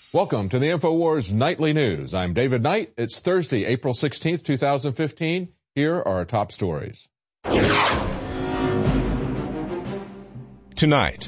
Welcome to the InfoWars Nightly News. I'm David Knight. It's Thursday, April 16th, 2015. Here are our top stories. Tonight,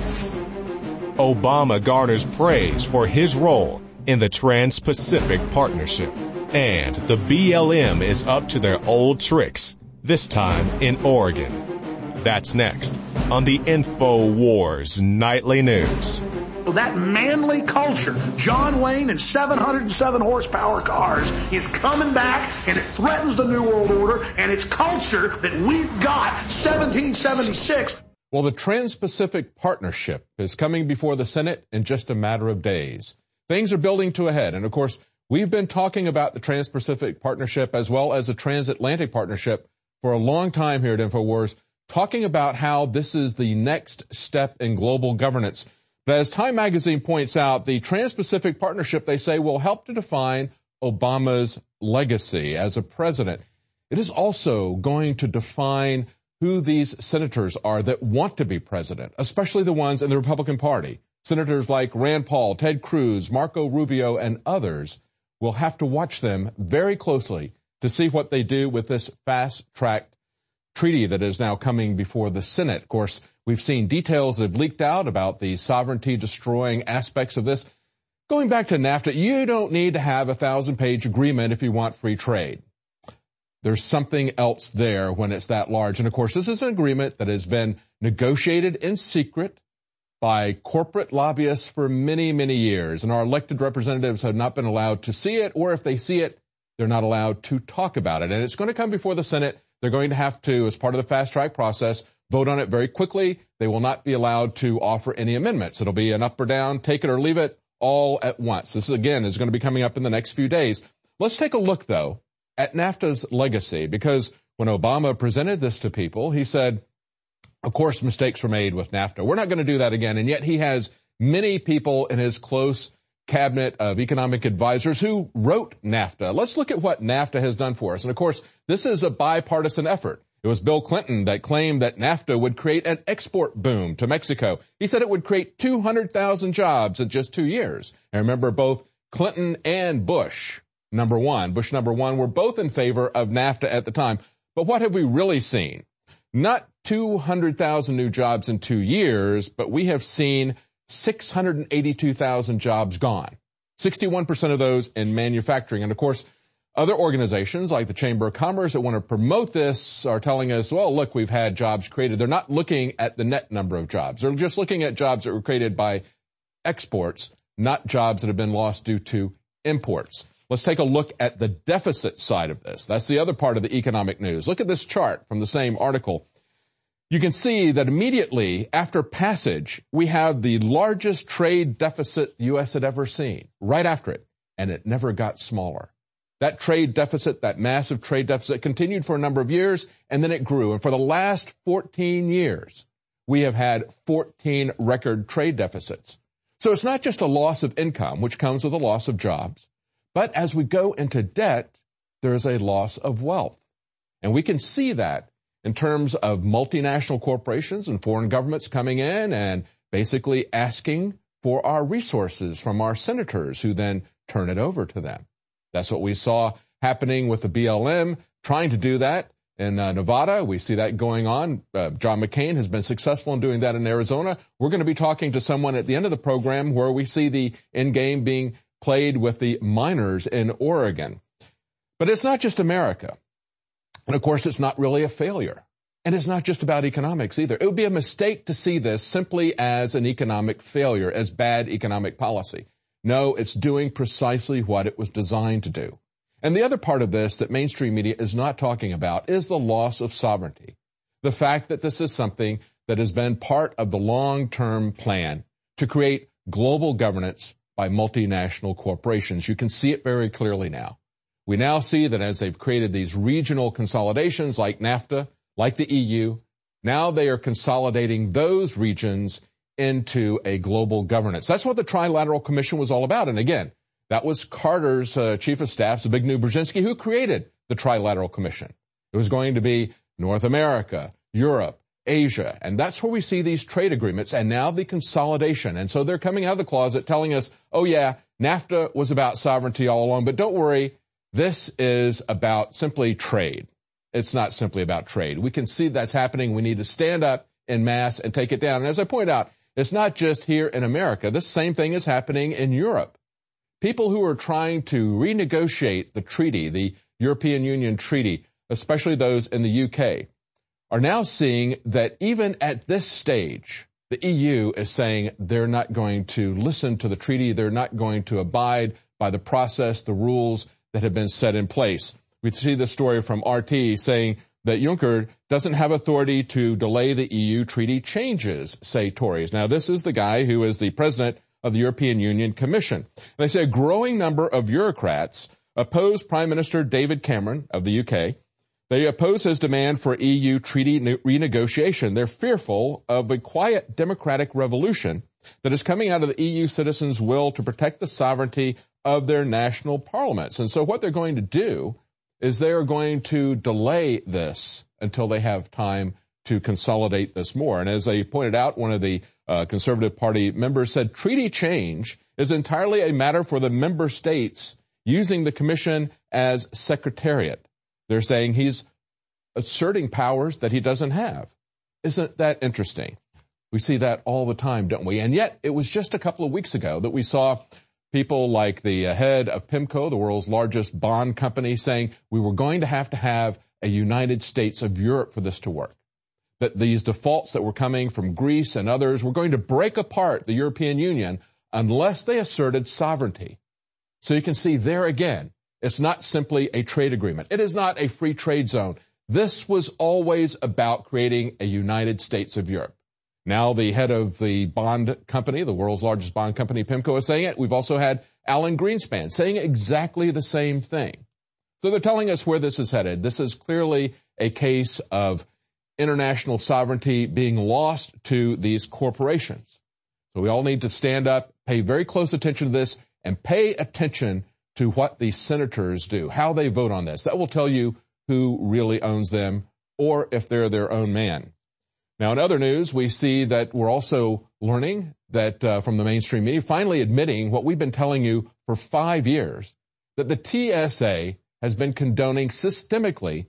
Obama garners praise for his role in the Trans-Pacific Partnership. And the BLM is up to their old tricks, this time in Oregon. That's next on the InfoWars Nightly News. That manly culture, John Wayne and 707 horsepower cars, is coming back, and it threatens the New World Order, and it's culture that we've got 1776. Well, the Trans-Pacific Partnership is coming before the Senate in just a matter of days. Things are building to a head, and of course, we've been talking about the Trans-Pacific Partnership as well as the Transatlantic Partnership for a long time here at InfoWars, talking about how this is the next step in global governance. But as Time magazine points out, the Trans-Pacific Partnership, they say, will help to define Obama's legacy as a president. It is also going to define who these senators are that want to be president, especially the ones in the Republican Party. Senators like Rand Paul, Ted Cruz, Marco Rubio, and others will have to watch them very closely to see what they do with this fast-track treaty that is now coming before the Senate. Of course, we've seen details that have leaked out about the sovereignty-destroying aspects of this. Going back to NAFTA, you don't need to have a 1,000-page agreement if you want free trade. There's something else there when it's that large. And, of course, this is an agreement that has been negotiated in secret by corporate lobbyists for many, many years. And our elected representatives have not been allowed to see it, or if they see it, they're not allowed to talk about it. And it's going to come before the Senate. They're going to have to, as part of the fast-track process, vote on it very quickly. They will not be allowed to offer any amendments. It'll be an up or down, take it or leave it, all at once. This, again, is going to be coming up in the next few days. Let's take a look, though, at NAFTA's legacy, because when Obama presented this to people, he said, of course, mistakes were made with NAFTA. We're not going to do that again. And yet he has many people in his close cabinet of economic advisors who wrote NAFTA. Let's look at what NAFTA has done for us. And, of course, this is a bipartisan effort. It was Bill Clinton that claimed that NAFTA would create an export boom to Mexico. He said it would create 200,000 jobs in just 2 years. And remember, both Clinton and Bush number one were both in favor of NAFTA at the time. But what have we really seen? Not 200,000 new jobs in 2 years, but we have seen 682,000 jobs gone. 61% of those in manufacturing. And, of course, other organizations like the Chamber of Commerce that want to promote this are telling us, well, look, we've had jobs created. They're not looking at the net number of jobs. They're just looking at jobs that were created by exports, not jobs that have been lost due to imports. Let's take a look at the deficit side of this. That's the other part of the economic news. Look at this chart from the same article. You can see that immediately after passage, we have the largest trade deficit the U.S. had ever seen, right after it, and it never got smaller. That trade deficit, that massive trade deficit, continued for a number of years, and then it grew. And for the last 14 years, we have had 14 record trade deficits. So it's not just a loss of income, which comes with a loss of jobs, but as we go into debt, there is a loss of wealth. And we can see that in terms of multinational corporations and foreign governments coming in and basically asking for our resources from our senators, who then turn it over to them. That's what we saw happening with the BLM, trying to do that in Nevada. We see that going on. John McCain has been successful in doing that in Arizona. We're going to be talking to someone at the end of the program where we see the end game being played with the miners in Oregon. But it's not just America. And, of course, it's not really a failure. And it's not just about economics either. It would be a mistake to see this simply as an economic failure, as bad economic policy. No, it's doing precisely what it was designed to do. And the other part of this that mainstream media is not talking about is the loss of sovereignty. The fact that this is something that has been part of the long-term plan to create global governance by multinational corporations. You can see it very clearly now. We now see that as they've created these regional consolidations like NAFTA, like the EU, now they are consolidating those regions into a global governance. That's what the Trilateral Commission was all about. And again, that was Carter's chief of staff, Zbigniew Brzezinski, who created the Trilateral Commission. It was going to be North America, Europe, Asia. And that's where we see these trade agreements and now the consolidation. And so they're coming out of the closet telling us, oh yeah, NAFTA was about sovereignty all along, but don't worry, this is about simply trade. It's not simply about trade. We can see that's happening. We need to stand up en masse and take it down. And as I point out, it's not just here in America. This same thing is happening in Europe. People who are trying to renegotiate the treaty, the European Union treaty, especially those in the UK, are now seeing that even at this stage, the EU is saying they're not going to listen to the treaty. They're not going to abide by the process, the rules that have been set in place. We see this story from RT saying that Juncker doesn't have authority to delay the EU treaty changes, say Tories. Now, this is the guy who is the president of the European Union Commission. And they say a growing number of bureaucrats oppose Prime Minister David Cameron of the UK. They oppose his demand for EU treaty renegotiation. They're fearful of a quiet democratic revolution that is coming out of the EU citizens' will to protect the sovereignty of their national parliaments. And so what they're going to do is they are going to delay this until they have time to consolidate this more. And as I pointed out, one of the Conservative Party members said treaty change is entirely a matter for the member states using the Commission as secretariat. They're saying he's asserting powers that he doesn't have. Isn't that interesting? We see that all the time, don't we? And yet, it was just a couple of weeks ago that we saw people like the head of PIMCO, the world's largest bond company, saying we were going to have a United States of Europe for this to work. That these defaults that were coming from Greece and others were going to break apart the European Union unless they asserted sovereignty. So you can see there again, it's not simply a trade agreement. It is not a free trade zone. This was always about creating a United States of Europe. Now the head of the bond company, the world's largest bond company, PIMCO, is saying it. We've also had Alan Greenspan saying exactly the same thing. So they're telling us where this is headed. This is clearly a case of international sovereignty being lost to these corporations. So we all need to stand up, pay very close attention to this, and pay attention to what the senators do, how they vote on this. That will tell you who really owns them or if they're their own man. Now, in other news, we see that we're also learning that from the mainstream media, finally admitting what we've been telling you for 5 years, that the TSA has been condoning systemically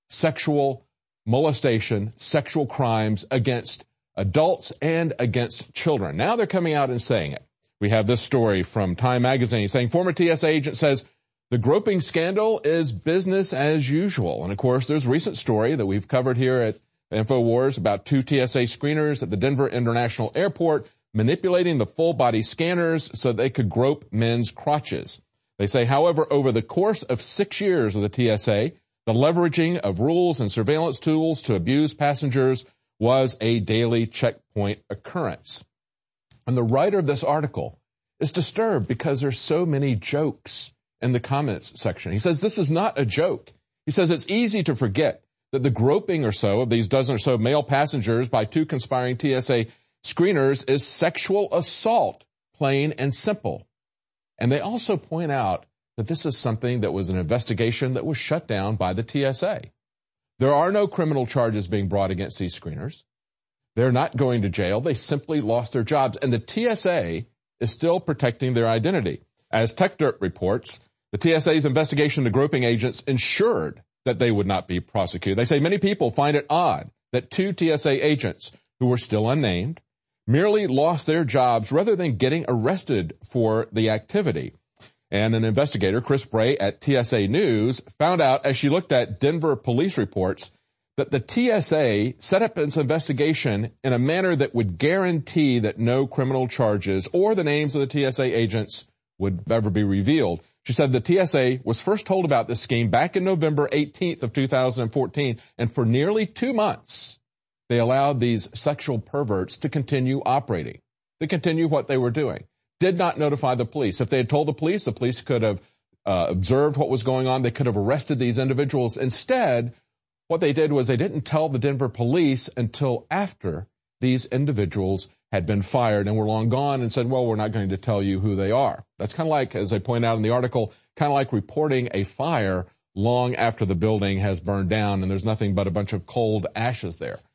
sexual molestation, sexual crimes against adults and against children. Now they're coming out and saying it. We have this story from Time magazine saying former TSA agent says the groping scandal is business as usual. And of course, there's a recent story that we've covered here at InfoWars about 2 TSA screeners at the Denver International Airport manipulating the full body scanners so they could grope men's crotches. They say, however, over the course of 6 years of the TSA, the leveraging of rules and surveillance tools to abuse passengers was a daily checkpoint occurrence. And the writer of this article is disturbed because there's so many jokes in the comments section. He says this is not a joke. He says it's easy to forget that the groping or so of these dozen or so male passengers by 2 conspiring TSA screeners is sexual assault, plain and simple. And they also point out that this is something that was an investigation that was shut down by the TSA. There are no criminal charges being brought against these screeners. They're not going to jail. They simply lost their jobs. And the TSA is still protecting their identity. As TechDirt reports, the TSA's investigation into groping agents ensured that they would not be prosecuted. They say many people find it odd that 2 TSA agents who were still unnamed merely lost their jobs rather than getting arrested for the activity. And an investigator, Chris Bray at TSA News, found out as she looked at Denver police reports that the TSA set up its investigation in a manner that would guarantee that no criminal charges or the names of the TSA agents would ever be revealed. She said the TSA was first told about this scheme back in November 18th of 2014, and for nearly 2 months, they allowed these sexual perverts to continue operating, to continue what they were doing. Did not notify the police. If they had told the police could have observed what was going on. They could have arrested these individuals. Instead, what they did was they didn't tell the Denver police until after these individuals had been fired and were long gone and said, well, we're not going to tell you who they are. That's kind of like, as I point out in the article, kind of like reporting a fire long after the building has burned down and there's nothing but a bunch of cold ashes there.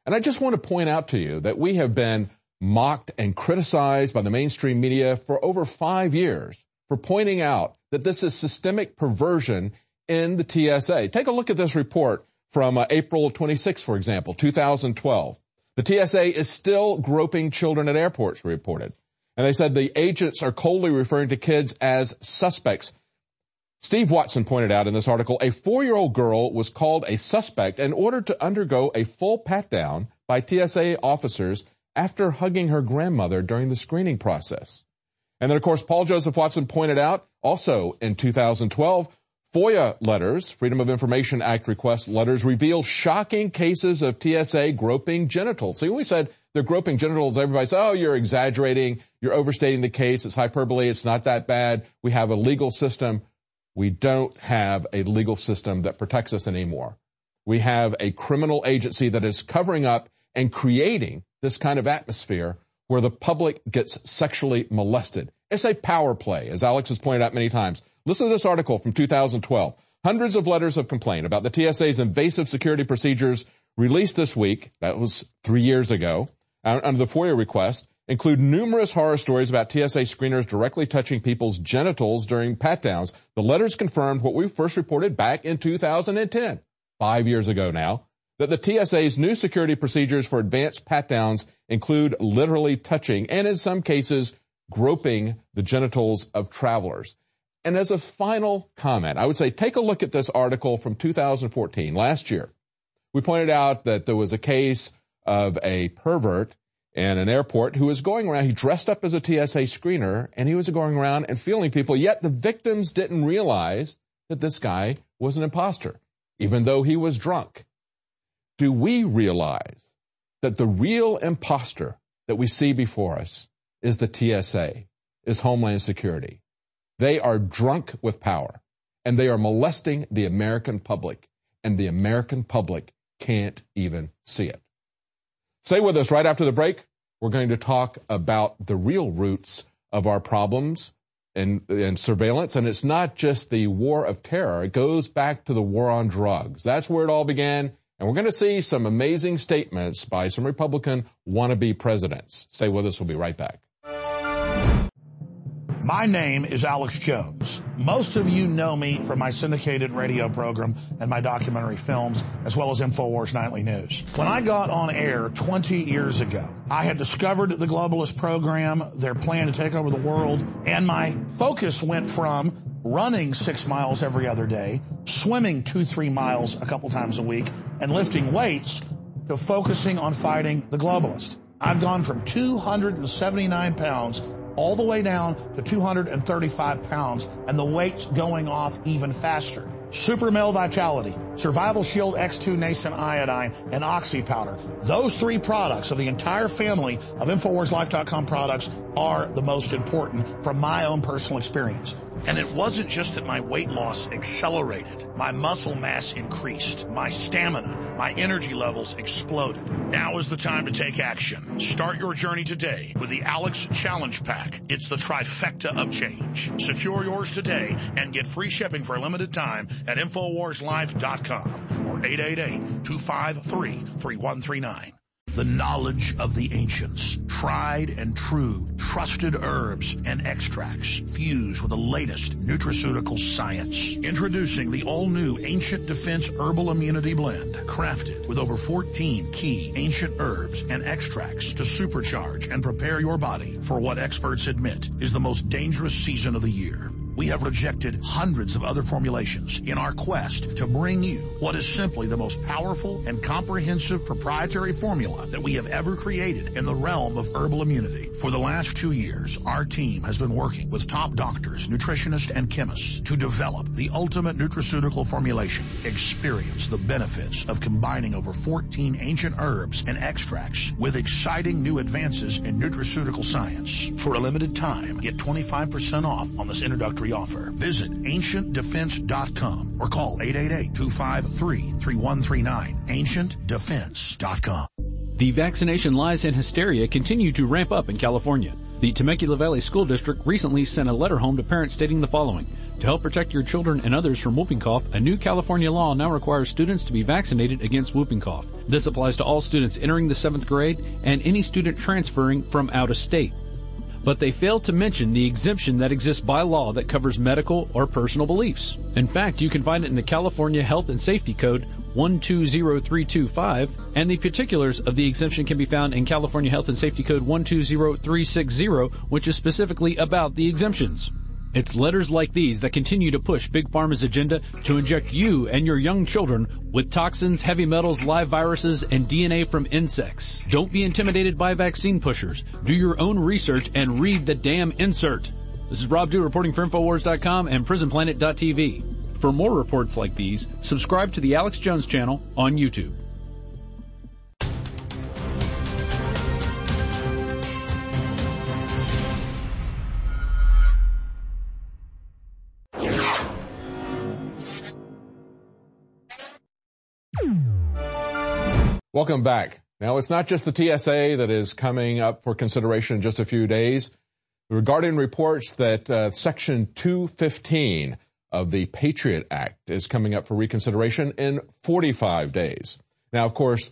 And I just want to point out to you that we have been mocked and criticized by the mainstream media for over 5 years for pointing out that this is systemic perversion in the TSA. Take a look at this report from April 26, for example, 2012. The TSA is still groping children at airports, reported. And they said the agents are coldly referring to kids as suspects. Steve Watson pointed out in this article, a 4-year-old girl was called a suspect and ordered to undergo a full pat-down by TSA officers after hugging her grandmother during the screening process. And then, of course, Paul Joseph Watson pointed out, also in 2012, FOIA letters, Freedom of Information Act request letters, reveal shocking cases of TSA groping genitals. See, when we said they're groping genitals, everybody said, oh, you're exaggerating, you're overstating the case, it's hyperbole, it's not that bad, we have a legal system. We don't have a legal system that protects us anymore. We have a criminal agency that is covering up and creating this kind of atmosphere where the public gets sexually molested. It's a power play, as Alex has pointed out many times. Listen to this article from 2012. Hundreds of letters of complaint about the TSA's invasive security procedures released this week, that was 3 years ago, under the FOIA request, include numerous horror stories about TSA screeners directly touching people's genitals during pat-downs. The letters confirmed what we first reported back in 2010, 5 years ago now, that the TSA's new security procedures for advanced pat-downs include literally touching and, in some cases, groping the genitals of travelers. And as a final comment, I would say take a look at this article from 2014, last year. We pointed out that there was a case of a pervert in an airport who was going around, he dressed up as a TSA screener, and he was going around and feeling people, yet the victims didn't realize that this guy was an imposter, even though he was drunk. Do we realize that the real imposter that we see before us is the TSA, is Homeland Security? They are drunk with power, and they are molesting the American public, and the American public can't even see it. Stay with us right after the break. We're going to talk about the real roots of our problems in surveillance, and it's not just the war of terror. It goes back to the war on drugs. That's where it all began, and we're going to see some amazing statements by some Republican wannabe presidents. Stay with us. We'll be right back. My name is Alex Jones. Most of you know me from my syndicated radio program and my documentary films, as well as InfoWars Nightly News. When I got on air 20 years ago, I had discovered the globalist program, their plan to take over the world, and my focus went from running 6 miles every other day, swimming 2-3 miles a couple times a week, and lifting weights to focusing on fighting the globalists. I've gone from 279 pounds all the way down to 235 pounds, and the weight's going off even faster. Super Male Vitality, Survival Shield X2 Nascent Iodine, and Oxy Powder. Those 3 products of the entire family of InfoWarsLife.com products are the most important from my own personal experience. And it wasn't just that my weight loss accelerated. My muscle mass increased. My stamina, my energy levels exploded. Now is the time to take action. Start your journey today with the Alex Challenge Pack. It's the trifecta of change. Secure yours today and get free shipping for a limited time at InfoWarsLife.com or 888-253-3139. The knowledge of the ancients, tried and true, trusted herbs and extracts fused with the latest nutraceutical science. Introducing the all-new Ancient Defense Herbal Immunity Blend, crafted with over 14 key ancient herbs and extracts to supercharge and prepare your body for what experts admit is the most dangerous season of the year. We have rejected hundreds of other formulations in our quest to bring you what is simply the most powerful and comprehensive proprietary formula that we have ever created in the realm of herbal immunity. For the last 2 years, our team has been working with top doctors, nutritionists, and chemists to develop the ultimate nutraceutical formulation. Experience the benefits of combining over 14 ancient herbs and extracts with exciting new advances in nutraceutical science. For a limited time, get 25% off on this introductory offer. Visit AncientDefense.com or call 888-253-3139. AncientDefense.com. The vaccination lies and hysteria continue to ramp up in California. The Temecula Valley School District recently sent a letter home to parents stating the following: To help protect your children and others from whooping cough, a new California law now requires students to be vaccinated against whooping cough. This applies to all students entering the 7th grade and any student transferring from out of state. But they failed to mention the exemption that exists by law that covers medical or personal beliefs. In fact, you can find it in the California Health and Safety Code 120325, and the particulars of the exemption can be found in California Health and Safety Code 120360, which is specifically about the exemptions. It's letters like these that continue to push Big Pharma's agenda to inject you and your young children with toxins, heavy metals, live viruses, and DNA from insects. Don't be intimidated by vaccine pushers. Do your own research and read the damn insert. This is Rob Dew reporting for Infowars.com and PrisonPlanet.tv. For more reports like these, subscribe to the Alex Jones channel on YouTube. Welcome back. Now, it's not just the TSA that is coming up for consideration in just a few days. Regarding reports that Section 215 of the Patriot Act is coming up for reconsideration in 45 days. Now, of course,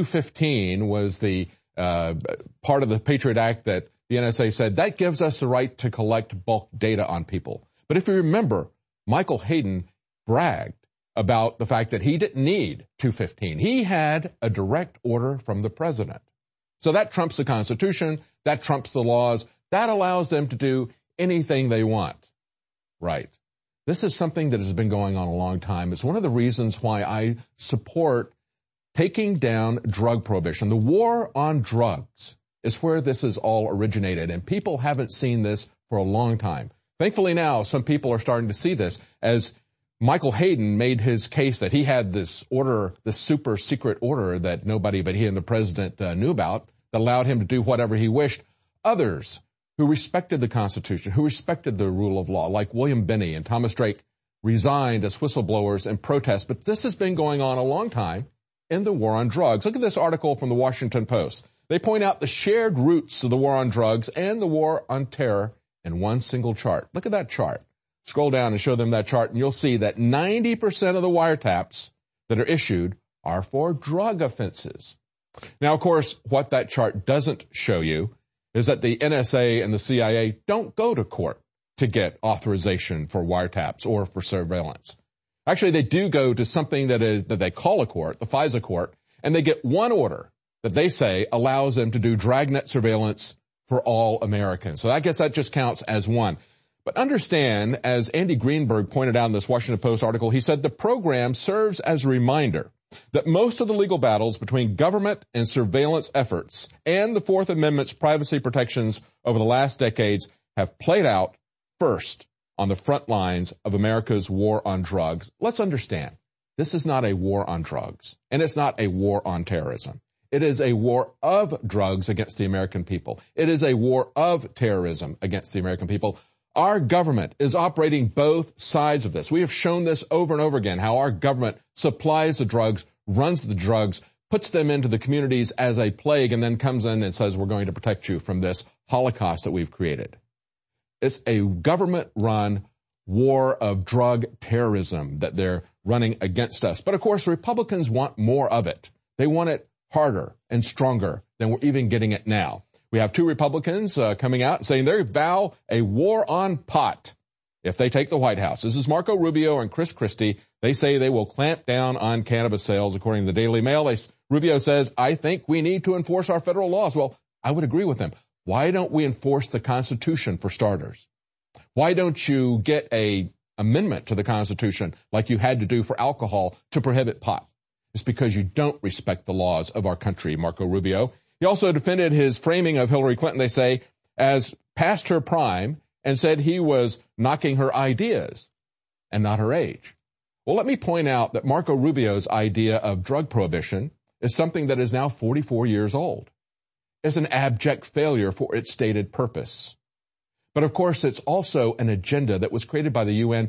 215 was the part of the Patriot Act that the NSA said that gives us the right to collect bulk data on people. But if you remember, Michael Hayden bragged about the fact that he didn't need 215. He had a direct order from the president. So that trumps the Constitution, that trumps the laws, that allows them to do anything they want. Right. This is something that has been going on a long time. It's one of the reasons why I support taking down drug prohibition. The war on drugs is where this is all originated, and people haven't seen this for a long time. Thankfully now, some people are starting to see this as Michael Hayden made his case that he had this order, this super secret order that nobody but he and the president knew about, that allowed him to do whatever he wished. Others who respected the Constitution, who respected the rule of law, like William Binney and Thomas Drake, resigned as whistleblowers in protest. But this has been going on a long time in the war on drugs. Look at this article from the Washington Post. They point out the shared roots of the war on drugs and the war on terror in one single chart. Look at that chart. Scroll down and show them that chart, and you'll see that 90% of the wiretaps that are issued are for drug offenses. Now, of course, what that chart doesn't show you is that the NSA and the CIA don't go to court to get authorization for wiretaps or for surveillance. Actually, they do go to something that they call a court, the FISA court, and they get one order that they say allows them to do dragnet surveillance for all Americans. So I guess that just counts as one. But understand, as Andy Greenberg pointed out in this Washington Post article, he said the program serves as a reminder that most of the legal battles between government and surveillance efforts and the Fourth Amendment's privacy protections over the last decades have played out first on the front lines of America's war on drugs. Let's understand, this is not a war on drugs, and it's not a war on terrorism. It is a war of drugs against the American people. It is a war of terrorism against the American people. Our government is operating both sides of this. We have shown this over and over again, how our government supplies the drugs, runs the drugs, puts them into the communities as a plague, and then comes in and says, we're going to protect you from this Holocaust that we've created. It's a government-run war of drug terrorism that they're running against us. But of course, Republicans want more of it. They want it harder and stronger than we're even getting it now. We have two Republicans coming out and saying they vow a war on pot if they take the White House. This is Marco Rubio and Chris Christie. They say they will clamp down on cannabis sales, according to the Daily Mail. Rubio says, I think we need to enforce our federal laws. Well, I would agree with him. Why don't we enforce the Constitution for starters? Why don't you get an amendment to the Constitution like you had to do for alcohol to prohibit pot? It's because you don't respect the laws of our country, Marco Rubio. He also defended his framing of Hillary Clinton, they say, as past her prime, and said he was knocking her ideas and not her age. Well, let me point out that Marco Rubio's idea of drug prohibition is something that is now 44 years old. It's an abject failure for its stated purpose. But of course, it's also an agenda that was created by the UN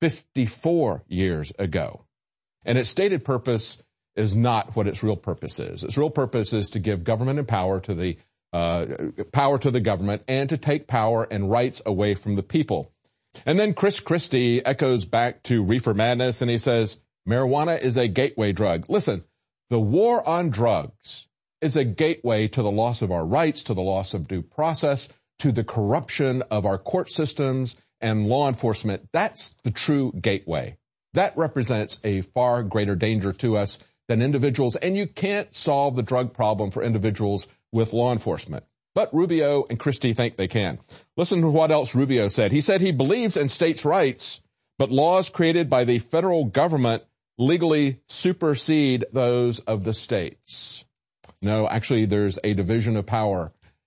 54 years ago. And its stated purpose is not what its real purpose is. Its real purpose is to give government and power to the government and to take power and rights away from the people. And then Chris Christie echoes back to reefer madness, and he says, marijuana is a gateway drug. Listen, the war on drugs is a gateway to the loss of our rights, to the loss of due process, to the corruption of our court systems and law enforcement. That's the true gateway. That represents a far greater danger to us than individuals, and you can't solve the drug problem for individuals with law enforcement. But Rubio and Christie think they can. Listen to what else Rubio said. He said he believes in states' rights, but laws created by the federal government legally supersede those of the states. No, actually, there's a division of power.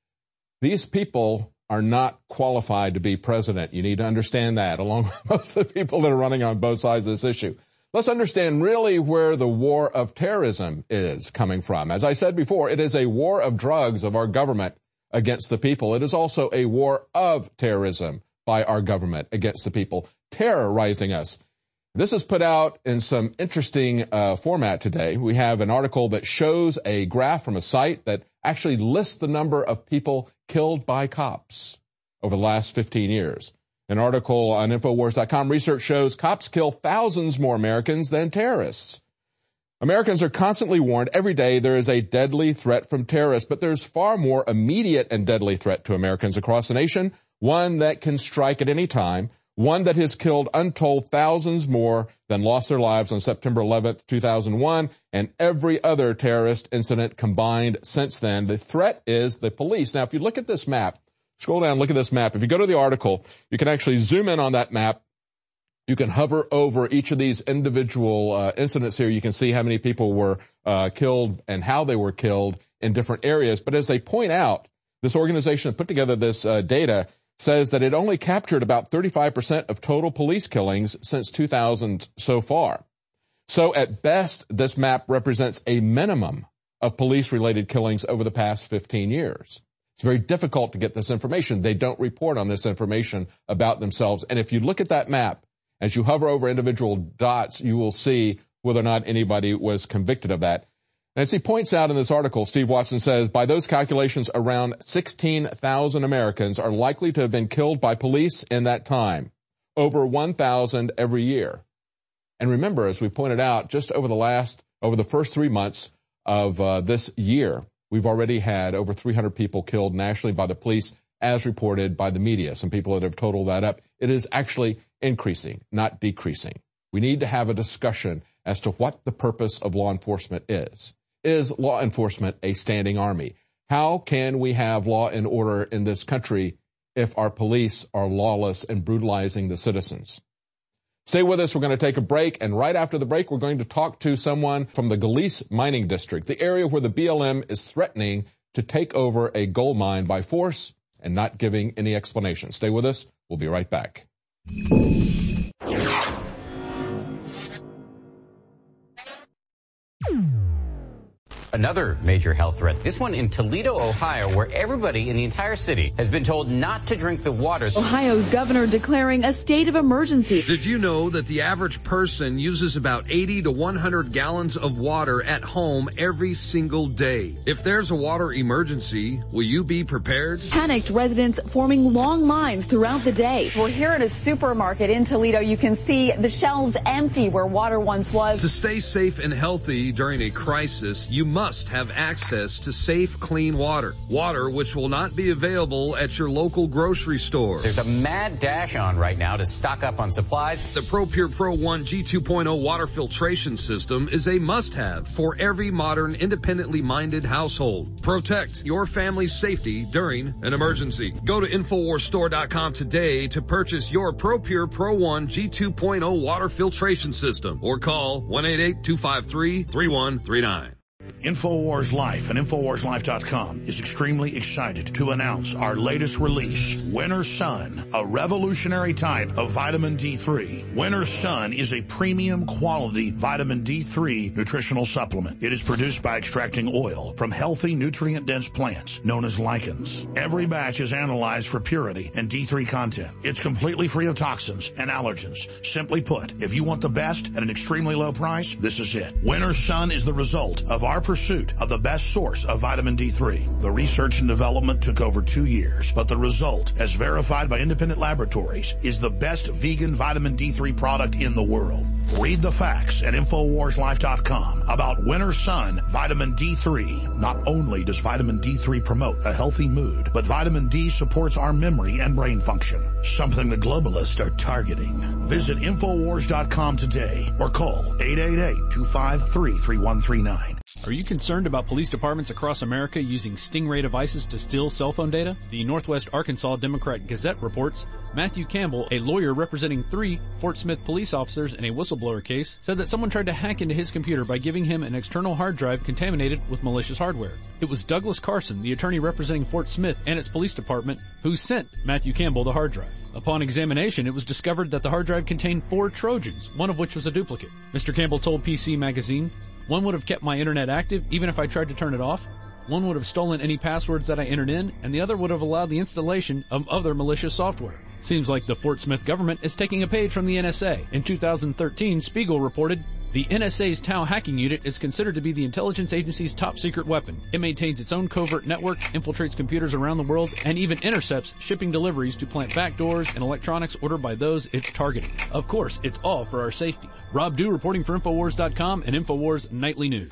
These people are not qualified to be president. You need to understand that, along with most of the people that are running on both sides of this issue. Let's understand really where the war of terrorism is coming from. As I said before, it is a war of drugs of our government against the people. It is also a war of terrorism by our government against the people, terrorizing us. This is put out in some interesting format today. We have an article that shows a graph from a site that actually lists the number of people killed by cops over the last 15 years. An article on Infowars.com research shows cops kill thousands more Americans than terrorists. Americans are constantly warned every day there is a deadly threat from terrorists, but there's far more immediate and deadly threat to Americans across the nation, one that can strike at any time, one that has killed untold thousands more than lost their lives on September 11th, 2001, and every other terrorist incident combined since then. The threat is the police. Now, if you look at this map, scroll down, look at this map. If you go to the article, you can actually zoom in on that map. You can hover over each of these individual incidents here. You can see how many people were killed and how they were killed in different areas. But as they point out, this organization that put together this data says that it only captured about 35% of total police killings since 2000 so far. So at best, this map represents a minimum of police-related killings over the past 15 years. It's very difficult to get this information. They don't report on this information about themselves. And if you look at that map, as you hover over individual dots, you will see whether or not anybody was convicted of that. And as he points out in this article, Steve Watson says, by those calculations, around 16,000 Americans are likely to have been killed by police in that time, over 1,000 every year. And remember, as we pointed out, just over the first 3 months of this year, we've already had over 300 people killed nationally by the police, as reported by the media. Some people that have totaled that up. It is actually increasing, not decreasing. We need to have a discussion as to what the purpose of law enforcement is. Is law enforcement a standing army? How can we have law and order in this country if our police are lawless and brutalizing the citizens? Stay with us. We're going to take a break, and right after the break, we're going to talk to someone from the Galice Mining District, the area where the BLM is threatening to take over a gold mine by force and not giving any explanation. Stay with us. We'll be right back. Another major health threat, this one in Toledo, Ohio, where everybody in the entire city has been told not to drink the water. Ohio's governor declaring a state of emergency. Did you know that the average person uses about 80 to 100 gallons of water at home every single day? If there's a water emergency, will you be prepared? Panicked residents forming long lines throughout the day. We're here at a supermarket in Toledo. You can see the shelves empty where water once was. To stay safe and healthy during a crisis, you must have access to safe, clean water. Water which will not be available at your local grocery store. There's a mad dash on right now to stock up on supplies. The ProPure Pro 1 G2.0 water filtration system is a must-have for every modern, independently minded household. Protect your family's safety during an emergency. Go to InfoWarsStore.com today to purchase your ProPure Pro 1 G2.0 water filtration system or call 1-888-253-3139. InfoWars Life and InfoWarsLife.com is extremely excited to announce our latest release, Winter Sun, a revolutionary type of vitamin D3. Winter Sun is a premium quality vitamin D3 nutritional supplement. It is produced by extracting oil from healthy nutrient-dense plants known as lichens. Every batch is analyzed for purity and D3 content. It's completely free of toxins and allergens. Simply put, if you want the best at an extremely low price, this is it. Winter Sun is the result of our pursuit of the best source of vitamin D3. The research and development took over 2 years, but the result, as verified by independent laboratories, is the best vegan vitamin D3 product in the world. Read the facts at InfoWarsLife.com about Winter Sun Vitamin D3. Not only does vitamin D3 promote a healthy mood, but vitamin D supports our memory and brain function, something the globalists are targeting. Visit InfoWars.com today or call 888-253-3139. Are you concerned about police departments across America using Stingray devices to steal cell phone data? The Northwest Arkansas Democrat Gazette reports Matthew Campbell, a lawyer representing 3 Fort Smith police officers in a whistleblower case, said that someone tried to hack into his computer by giving him an external hard drive contaminated with malicious hardware. It was Douglas Carson, the attorney representing Fort Smith and its police department, who sent Matthew Campbell the hard drive. Upon examination, it was discovered that the hard drive contained 4 Trojans, one of which was a duplicate. Mr. Campbell told PC Magazine, "One would have kept my internet active even if I tried to turn it off. One would have stolen any passwords that I entered in, and the other would have allowed the installation of other malicious software." Seems like the Fort Smith government is taking a page from the NSA. In 2013, Spiegel reported, the NSA's Tau hacking unit is considered to be the intelligence agency's top secret weapon. It maintains its own covert network, infiltrates computers around the world, and even intercepts shipping deliveries to plant backdoors and electronics ordered by those it's targeting. Of course, it's all for our safety. Rob Dew reporting for Infowars.com and Infowars Nightly News.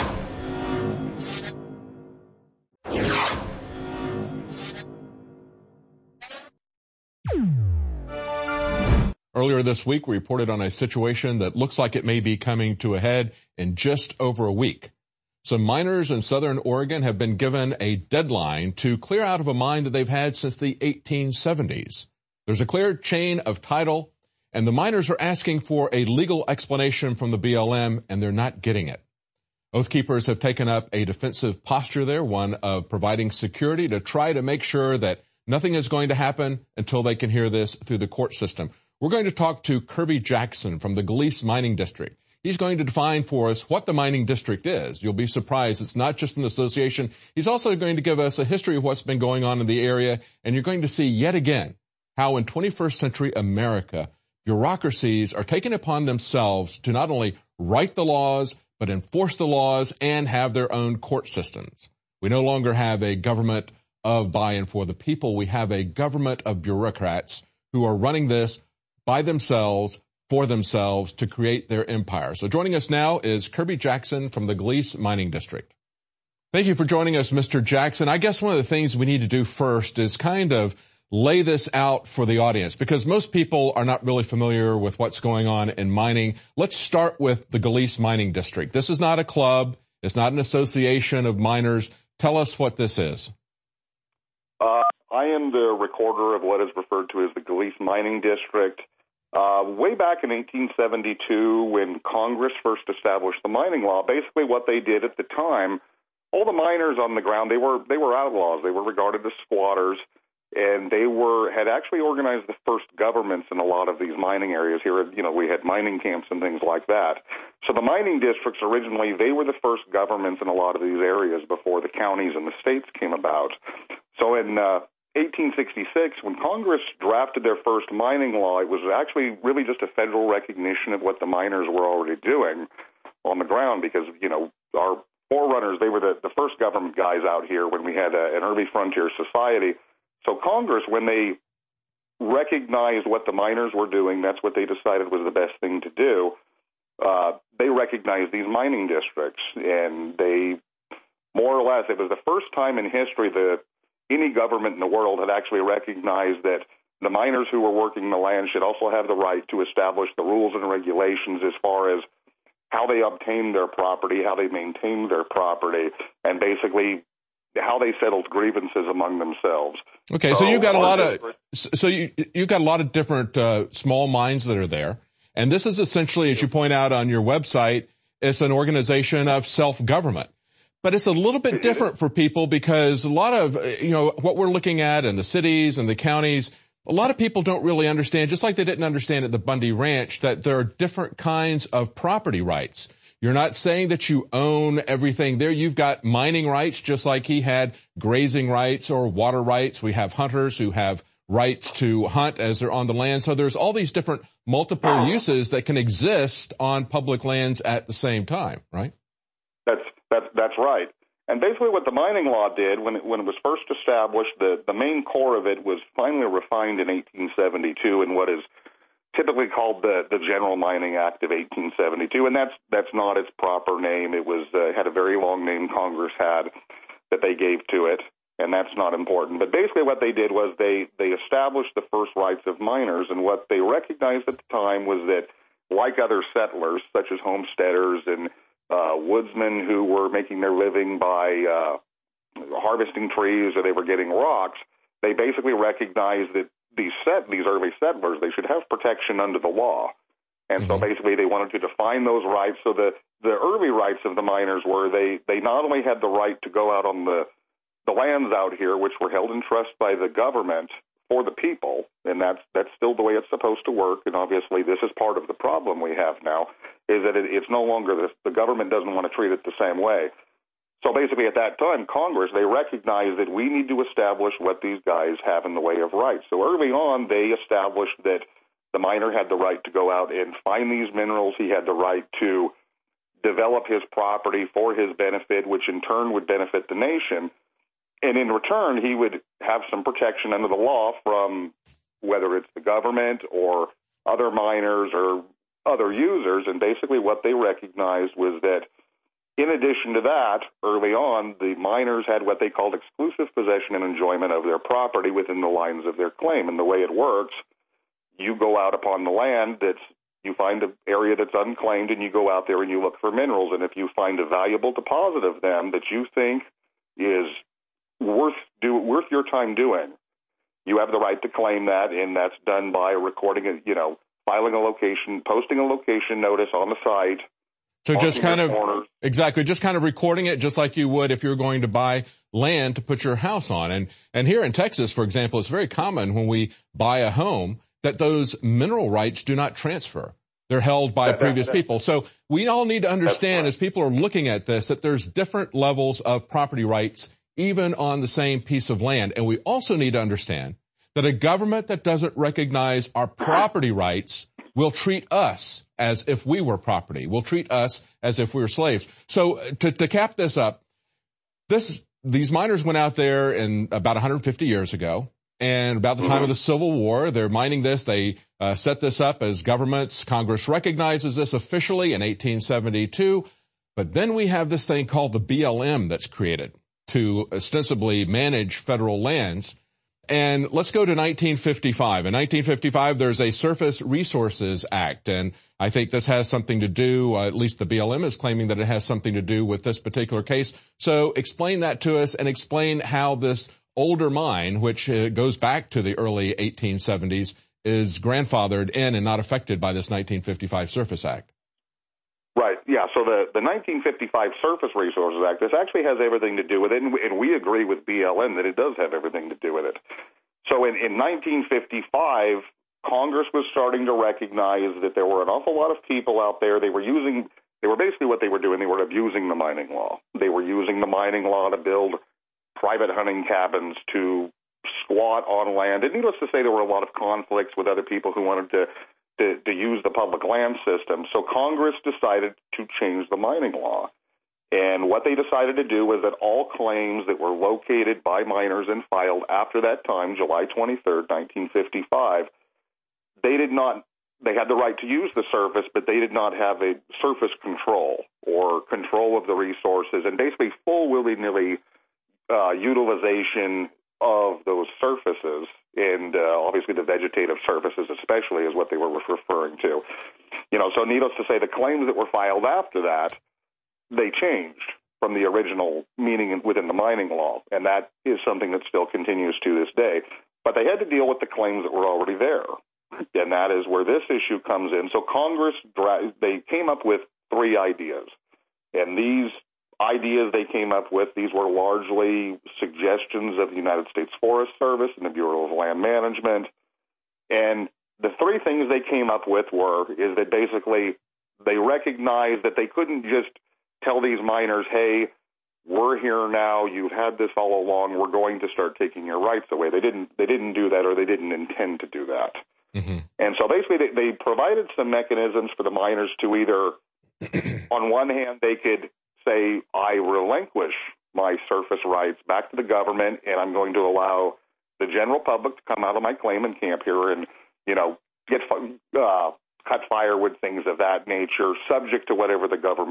Earlier this week, we reported on a situation that looks like it may be coming to a head in just over a week. Some miners in southern Oregon have been given a deadline to clear out of a mine that they've had since the 1870s. There's a clear chain of title, and the miners are asking for a legal explanation from the BLM, and they're not getting it. Oath Keepers have taken up a defensive posture there, one of providing security to try to make sure that nothing is going to happen until they can hear this through the court system. We're going to talk to Kirby Jackson from the Glease Mining District. He's going to define for us what the mining district is. You'll be surprised. It's not just an association. He's also going to give us a history of what's been going on in the area, and you're going to see yet again how in 21st century America, bureaucracies are taking upon themselves to not only write the laws, but enforce the laws and have their own court systems. We no longer have a government of by and for the people. We have a government of bureaucrats who are running this by themselves, for themselves, to create their empire. So joining us now is Kirby Jackson from the Glease Mining District. Thank you for joining us, Mr. Jackson. I guess one of the things we need to do first is kind of lay this out for the audience, because most people are not really familiar with what's going on in mining. Let's start with the Glease Mining District. This is not a club. It's not an association of miners. Tell us what this is. I am the recorder of what is referred to as the Glease Mining District. Way back in 1872, when Congress first established the mining law, basically what they did at the time, all the miners on the ground, they were outlaws. They were regarded as squatters, and they had actually organized the first governments in a lot of these mining areas here. We had mining camps and things like that. So the mining districts originally, they were the first governments in a lot of these areas before the counties and the states came about. So in 1866, when Congress drafted their first mining law, it was actually really just a federal recognition of what the miners were already doing on the ground, because, our forerunners, they were the first government guys out here when we had an early frontier society. So Congress, when they recognized what the miners were doing, that's what they decided was the best thing to do. They recognized these mining districts, and they, more or less, it was the first time in history that any government in the world had actually recognized that the miners who were working the land should also have the right to establish the rules and regulations as far as how they obtained their property, how they maintained their property, and basically how they settled grievances among themselves. Okay, so you've got a lot of different small mines that are there, and this is essentially, as you point out on your website, it's an organization of self-government. But it's a little bit different for people, because a lot of, what we're looking at in the cities and the counties, a lot of people don't really understand, just like they didn't understand at the Bundy Ranch, that there are different kinds of property rights. You're not saying that you own everything there. You've got mining rights, just like he had grazing rights or water rights. We have hunters who have rights to hunt as they're on the land. So there's all these different multiple uses that can exist on public lands at the same time, right? That's right. And basically what the mining law did when it was first established, the main core of it was finally refined in 1872 in what is typically called the General Mining Act of 1872, and that's not its proper name. It was had a very long name Congress had that they gave to it, and that's not important. But basically what they did was they established the first rights of miners, and what they recognized at the time was that, like other settlers, such as homesteaders and woodsmen who were making their living by harvesting trees or they were getting rocks, they basically recognized that these early settlers, they should have protection under the law. And so basically they wanted to define those rights. So the early rights of the miners were they not only had the right to go out on the lands out here, which were held in trust by the government for the people, and that's still the way it's supposed to work. And obviously this is part of the problem we have now, is that it's no longer the government doesn't want to treat it the same way. So basically at that time, Congress, they recognized that we need to establish what these guys have in the way of rights. So early on, they established that the miner had the right to go out and find these minerals. He had the right to develop his property for his benefit, which in turn would benefit the nation. And in return, he would have some protection under the law from whether it's the government or other miners or other users. And basically what they recognized was that in addition to that, early on, the miners had what they called exclusive possession and enjoyment of their property within the lines of their claim. And the way it works, you go out upon the land you find an area that's unclaimed, and you go out there and you look for minerals. And if you find a valuable deposit of them that you think is worth your time doing, you have the right to claim that, and that's done by recording it, filing a location, posting a location notice on the site. So just kind of recording it just like you would if you were going to buy land to put your house on. And here in Texas, for example, it's very common when we buy a home that those mineral rights do not transfer. They're held by previous people. So we all need to understand as people are looking at this that there's different levels of property rights even on the same piece of land. And we also need to understand that a government that doesn't recognize our property rights will treat us as if we were property. Will treat us as if we were slaves. So to cap this up, these miners went out there in about 150 years ago, and about the time of the Civil War, they're mining this. They set this up as governments. Congress recognizes this officially in 1872. But then we have this thing called the BLM that's created to ostensibly manage federal lands. And let's go to 1955. In 1955, there's a Surface Resources Act, and I think this has something to do, at least the BLM is claiming that it has something to do with this particular case. So explain that to us and explain how this older mine, which goes back to the early 1870s, is grandfathered in and not affected by this 1955 Surface Act. Right, yeah, so the 1955 Surface Resources Act, this actually has everything to do with it, and we agree with BLM that it does have everything to do with it. So in 1955, Congress was starting to recognize that there were an awful lot of people out there. They were basically what they were doing, they were abusing the mining law. They were using the mining law to build private hunting cabins, to squat on land. And needless to say, there were a lot of conflicts with other people who wanted to use the public land system. So Congress decided to change the mining law. And what they decided to do was that all claims that were located by miners and filed after that time, July 23rd, 1955, they had the right to use the surface, but they did not have a surface control or control of the resources, and basically full willy-nilly utilization of those surfaces, and obviously the vegetative surfaces especially is what they were referring to. So needless to say, the claims that were filed after that, they changed from the original meaning within the mining law, and that is something that still continues to this day. But they had to deal with the claims that were already there, and that is where this issue comes in. So Congress, they came up with three ideas, and these ideas they came up with, these were largely suggestions of the United States Forest Service and the Bureau of Land Management. And the three things they came up with is that basically they recognized that they couldn't just tell these miners, hey, we're here now, you've had this all along, we're going to start taking your rights away. They didn't do that, or they didn't intend to do that. Mm-hmm. And so basically they provided some mechanisms for the miners to either, on one hand, they could say, I relinquish my surface rights back to the government, and I'm going to allow the general public to come out of my claimant camp here and, get cut firewood, things of that nature, subject to whatever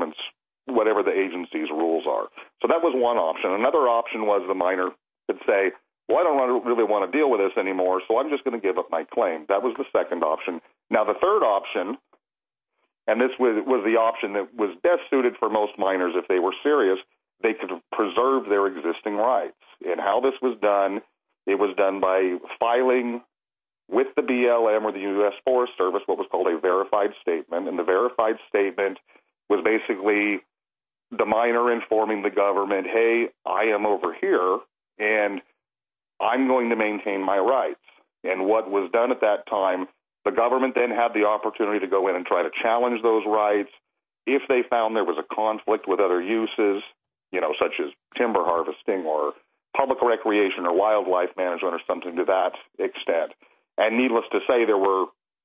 the agency's rules are. So that was one option. Another option was the miner could say, well, I don't really want to deal with this anymore, so I'm just going to give up my claim. That was the second option. Now, the third option, and this was the option that was best suited for most miners if they were serious, they could preserve their existing rights. And how this was done, it was done by filing with the BLM or the U.S. Forest Service what was called a verified statement. And the verified statement was basically the miner informing the government, hey, I am over here, and I'm going to maintain my rights. And what was done at that time, the government then had the opportunity to go in and try to challenge those rights. If they found there was a conflict with other uses, such as timber harvesting or public recreation or wildlife management or something to that extent. And needless to say, there were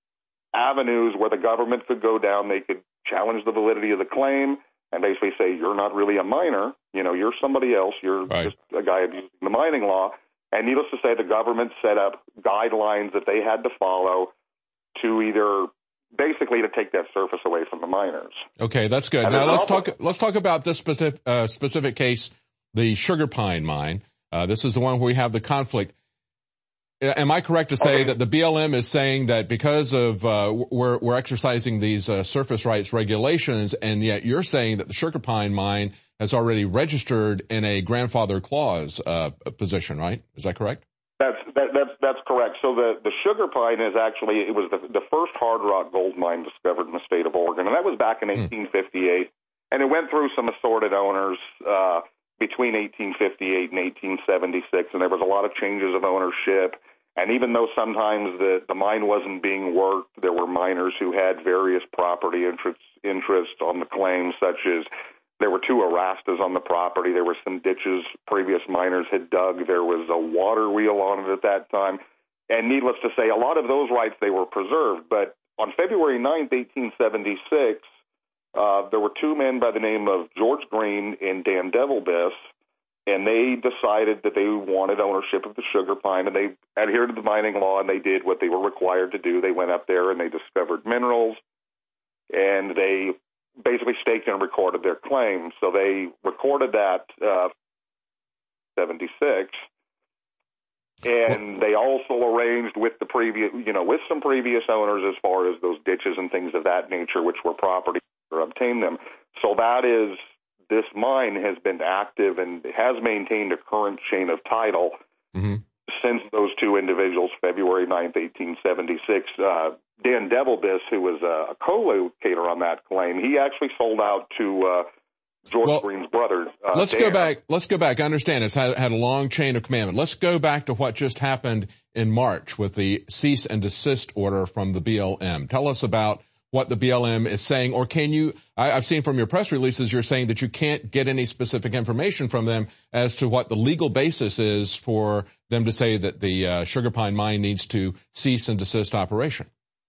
avenues where the government could go down. They could challenge the validity of the claim and basically say, you're not really a miner. You're somebody else. You're just a guy abusing the mining law. And needless to say, the government set up guidelines that they had to follow to either basically to take that surface away from the miners. Okay, that's good. Now let's talk about this specific case, the Sugar Pine mine. This is the one where we have the conflict. Am I correct to say that the BLM is saying that because of we're exercising these surface rights regulations, and yet you're saying that the Sugar Pine mine has already registered in a grandfather clause position, right? Is that correct? That's correct. So the Sugar Pine is actually, it was the first hard rock gold mine discovered in the state of Oregon, and that was back in 1858, and it went through some assorted owners between 1858 and 1876, and there was a lot of changes of ownership. And even though sometimes the mine wasn't being worked, there were miners who had various property interests on the claim, such as there were 2 arastas on the property. There were some ditches previous miners had dug. There was a water wheel on it at that time. And needless to say, a lot of those rights, they were preserved. But on February 9th, 1876, there were 2 men by the name of George Green and Dan Devilbiss, and they decided that they wanted ownership of the Sugar Pine, and they adhered to the mining law, and they did what they were required to do. They went up there and they discovered minerals, and they basically staked and recorded their claim. So they recorded that 76, and they also arranged with the previous, with some previous owners as far as those ditches and things of that nature, which were property, or obtained them. So that is, this mine has been active and has maintained a current chain of title since those 2 individuals, February 9th, 1876. Dan Devilbiss, who was a co-locator on that claim, he actually sold out to George Green's brother. Let's go back. I understand it's had a long chain of command. Let's go back to what just happened in March with the cease and desist order from the BLM. Tell us about what the BLM is saying, or can you, I've seen from your press releases, you're saying that you can't get any specific information from them as to what the legal basis is for them to say that the Sugar Pine mine needs to cease and desist operation.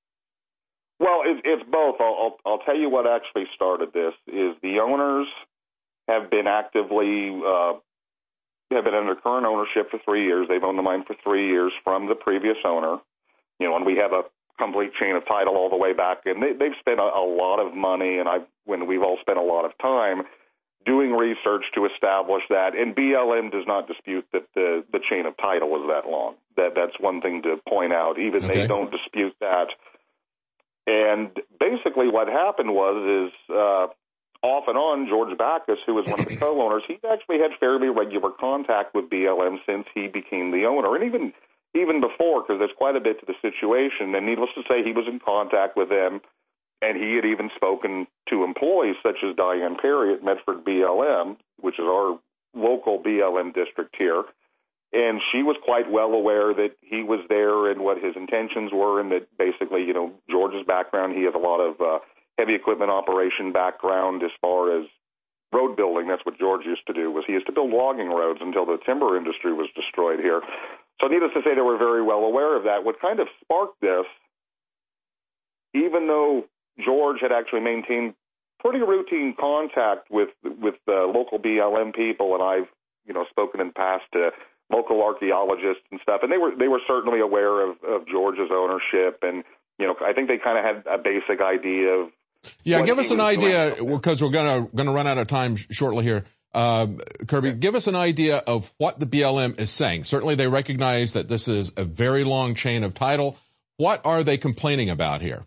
Well, it's both. I'll tell you what actually started this is the owners have been actively, have been under current ownership for 3 years. They've owned the mine for 3 years from the previous owner, and we have a complete chain of title all the way back, and they've spent a lot of money, and we've all spent a lot of time doing research to establish that. And BLM does not dispute that the chain of title was that long. That's one thing to point out. Even they don't dispute that. And basically, what happened was off and on, George Backus, who was one of the co-owners, he actually had fairly regular contact with BLM since he became the owner, and even before, because there's quite a bit to the situation. And needless to say, he was in contact with them, and he had even spoken to employees such as Diane Perry at Medford BLM, which is our local BLM district here. And she was quite well aware that he was there and what his intentions were, and that basically, George's background, he has a lot of heavy equipment operation background as far as road building. That's what George used to do, was he used to build logging roads until the timber industry was destroyed here. So needless to say, they were very well aware of that. What kind of sparked this, even though George had actually maintained pretty routine contact with local BLM people, and I've spoken in the past to local archaeologists and stuff, and they were certainly aware of George's ownership, and I think they kind of had a basic idea of. Yeah, give us an idea, because we're going to run out of time shortly here. Kirby, give us an idea of what the BLM is saying. Certainly they recognize that this is a very long chain of title. What are they complaining about here?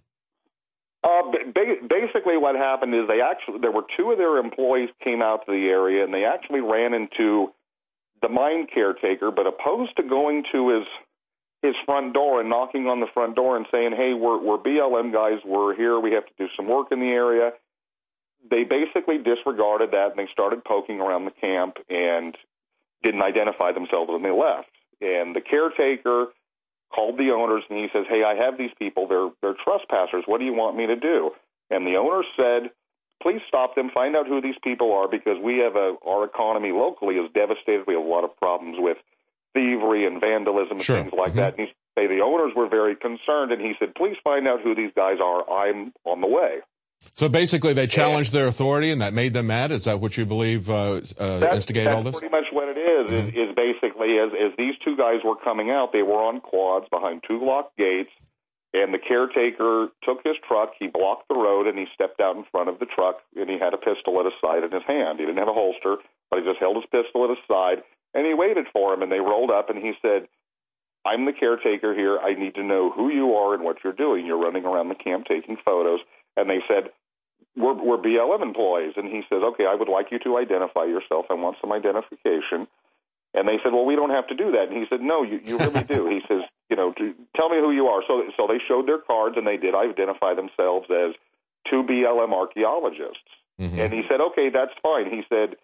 Basically what happened is there were two of their employees came out to the area, and they actually ran into the mine caretaker, but opposed to going to his front door and knocking on the front door and saying, hey, we're BLM guys, we're here, we have to do some work in the area. They basically disregarded that, and they started poking around the camp and didn't identify themselves when they left. And the caretaker called the owners, and he says, hey, I have these people, they're trespassers, what do you want me to do? And the owners said, please stop them, find out who these people are, because we have our economy locally is devastated. We have a lot of problems with thievery and vandalism and things like that. And the owners were very concerned, and he said, please find out who these guys are. I'm on the way. So basically they challenged their authority, and that made them mad? Is that what you believe instigated all this? That's pretty much what it is, is basically as these two guys were coming out, they were on quads behind two locked gates, and the caretaker took his truck, he blocked the road, and he stepped out in front of the truck, and he had a pistol at his side in his hand. He didn't have a holster, but he just held his pistol at his side, and he waited for him, and they rolled up, and he said, I'm the caretaker here. I need to know who you are and what you're doing. You're running around the camp taking photos. And they said, we're BLM employees. And he says, okay, I would like you to identify yourself. I want some identification. And they said, well, we don't have to do that. And he said, no, you really do. He says, tell me who you are. So they showed their cards, and they did identify themselves as two BLM archaeologists. Mm-hmm. And he said, okay, that's fine. He said,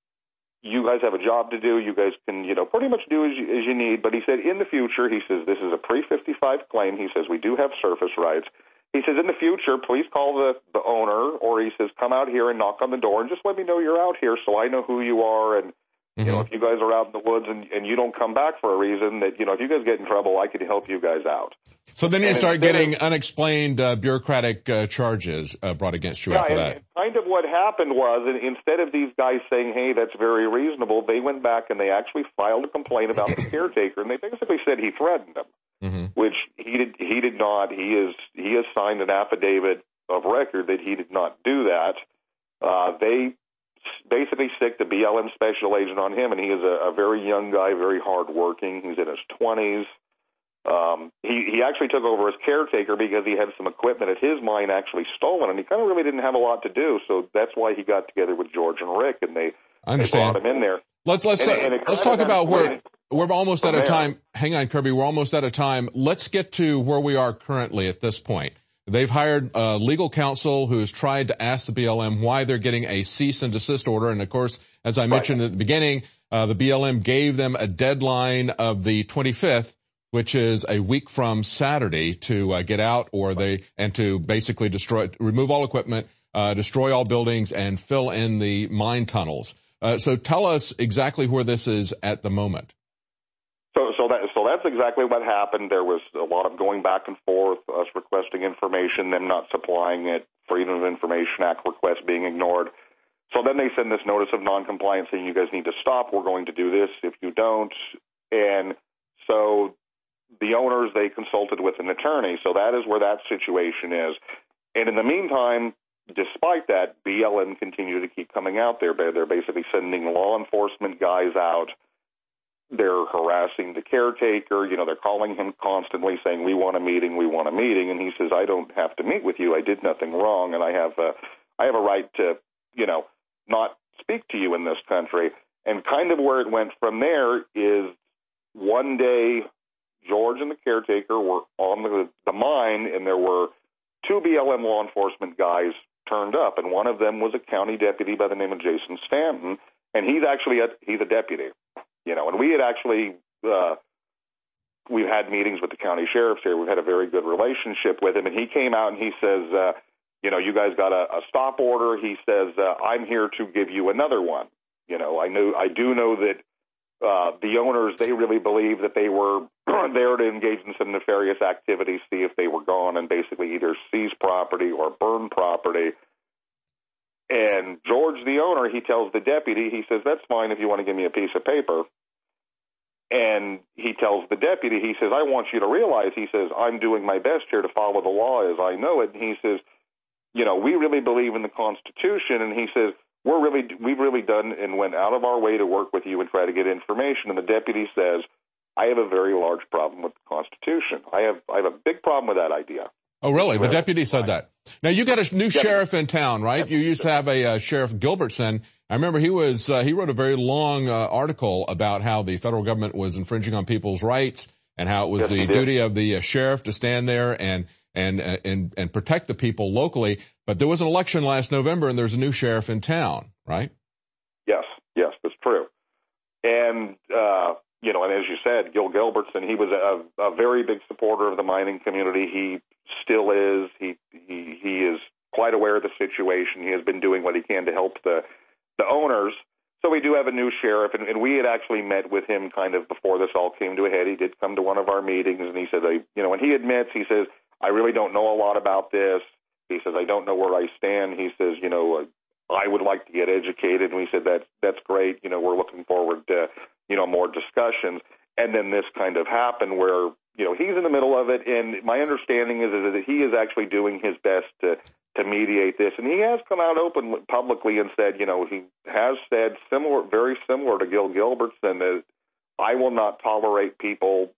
you guys have a job to do. You guys can, pretty much do as you need. But he said, in the future, he says, this is a pre-55 claim. He says, we do have surface rights. He says, in the future, please call the owner, or he says, come out here and knock on the door and just let me know you're out here so I know who you are. And, if you guys are out in the woods and you don't come back for a reason, that, if you guys get in trouble, I can help you guys out. So then you start getting unexplained bureaucratic charges brought against you after that. Kind of what happened was, instead of these guys saying, hey, that's very reasonable, they went back and they actually filed a complaint about the caretaker, and they basically said he threatened them, which he did not. He has signed an affidavit of record that he did not do that. They basically stick the BLM special agent on him, and he is a very young guy, very hardworking. He's in his 20s. He actually took over as caretaker because he had some equipment at his mine actually stolen, and he kind of really didn't have a lot to do. So that's why he got together with George and Rick, and they brought him in there. Let's talk about where we're almost out of time. Hang on, Kirby. We're almost out of time. Let's get to where we are currently at this point. They've hired legal counsel who's tried to ask the BLM why they're getting a cease and desist order. And of course, as I mentioned at the beginning, the BLM gave them a deadline of the 25th, which is a week from Saturday, to get out, and to basically remove all equipment, destroy all buildings, and fill in the mine tunnels. So tell us exactly where this is at the moment. So that's exactly what happened. There was a lot of going back and forth, us requesting information, them not supplying it, Freedom of Information Act requests being ignored. So then they send this notice of noncompliance saying, you guys need to stop. We're going to do this if you don't. And so the owners, they consulted with an attorney. So that is where that situation is. And in the meantime, despite that, BLM continue to keep coming out there. They're basically sending law enforcement guys out. They're harassing the caretaker. They're calling him constantly saying, we want a meeting. And he says, I don't have to meet with you. I did nothing wrong, and I have a right to, not speak to you in this country. And kind of where it went from there is one day George and the caretaker were on the mine, and there were two BLM law enforcement guys turned up, and one of them was a county deputy by the name of Jason Stanton, and he's a deputy. And we had actually, we've had meetings with the county sheriffs here. We've had a very good relationship with him. And he came out and he says, you guys got a stop order. He says, I'm here to give you another one. I do know that the owners, they really believe that they were there to engage in some nefarious activities, see if they were gone, and basically either seize property or burn property. And George, the owner, he tells the deputy, he says, that's fine if you want to give me a piece of paper. And he tells the deputy, he says, I want you to realize, he says, I'm doing my best here to follow the law as I know it. And he says, you know, we really believe in the Constitution. And he says, we've really done and went out of our way to work with you and try to get information. And the deputy says, I have a very large problem with the Constitution. I have a big problem with that idea. Oh, really? The deputy said that. Now, you got a new sheriff in town, right? You used to have a Sheriff Gilbertson. I remember he wrote a very long article about how the federal government was infringing on people's rights and how it was the duty of the sheriff to stand there and protect the people locally. But there was an election last November, and there's a new sheriff in town, right? Yes, that's true. And you know, and as you said, Gil Gilbertson, he was a very big supporter of the mining community. He still is. He is quite aware of the situation. He has been doing what he can to help the owners. So we do have a new sheriff, and we had actually met with him kind of before this all came to a head. He did come to one of our meetings, and he said, you know, and he admits, he says, I really don't know a lot about this. He says, I don't know where I stand. He says, you know, I would like to get educated. And we said, that's great. You know, we're looking forward to, you know, more discussions. And then this kind of happened where, you know, he's in the middle of it. And my understanding is that he is actually doing his best to mediate this. And he has come out publicly and said, you know, he has said very similar to Gil Gilbertson, that I will not tolerate people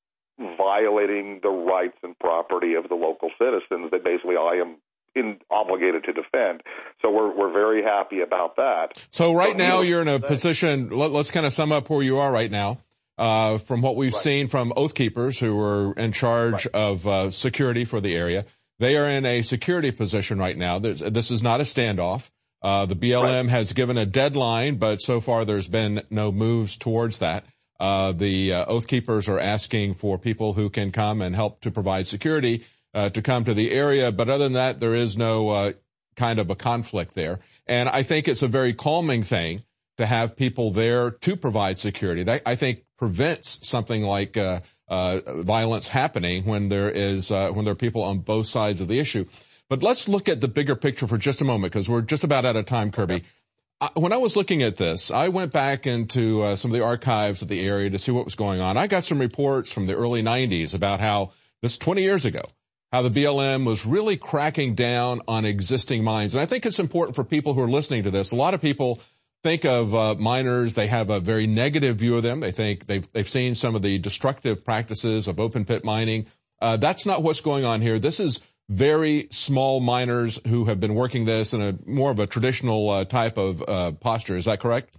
violating the rights and property of the local citizens that basically I am obligated to defend. So we're very happy about that. So right now you're in a position, let's kind of sum up where you are right now. From what we've seen from Oath Keepers who are in charge of security for the area, they are in a security position right now. This is not a standoff. The BLM has given a deadline, but so far there's been no moves towards that. The Oath Keepers are asking for people who can come and help to provide security to come to the area. But other than that, there is no kind of a conflict there. And I think it's a very calming thing to have people there to provide security. That, I think, prevents something like violence happening when there are people on both sides of the issue. But let's look at the bigger picture for just a moment, because we're just about out of time, Kirby. When I was looking at this, I went back into some of the archives of the area to see what was going on. I got some reports from the early 90s about how this 20 years ago, how the BLM was really cracking down on existing mines. And I think it's important for people who are listening to this. A lot of people think of miners, they have a very negative view of them. They think they've seen some of the destructive practices of open pit mining. That's not what's going on here. This is very small miners who have been working this in a more of a traditional type of posture. Is that correct?